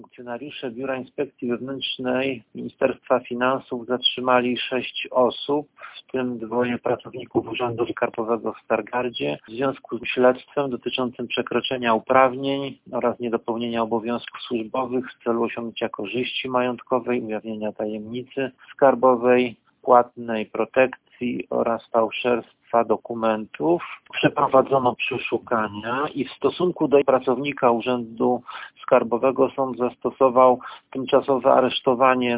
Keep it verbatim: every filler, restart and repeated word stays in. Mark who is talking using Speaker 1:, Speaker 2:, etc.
Speaker 1: Funkcjonariusze Biura Inspekcji Wewnętrznej Ministerstwa Finansów zatrzymali sześć osób, w tym dwoje pracowników Urzędu Skarbowego w Stargardzie, w związku z śledztwem dotyczącym przekroczenia uprawnień oraz niedopełnienia obowiązków służbowych w celu osiągnięcia korzyści majątkowej, ujawnienia tajemnicy skarbowej, płatnej protekcji oraz fałszerstwa dokumentów. Przeprowadzono przeszukania i w stosunku do pracownika Urzędu Skarbowego sąd zastosował tymczasowe aresztowanie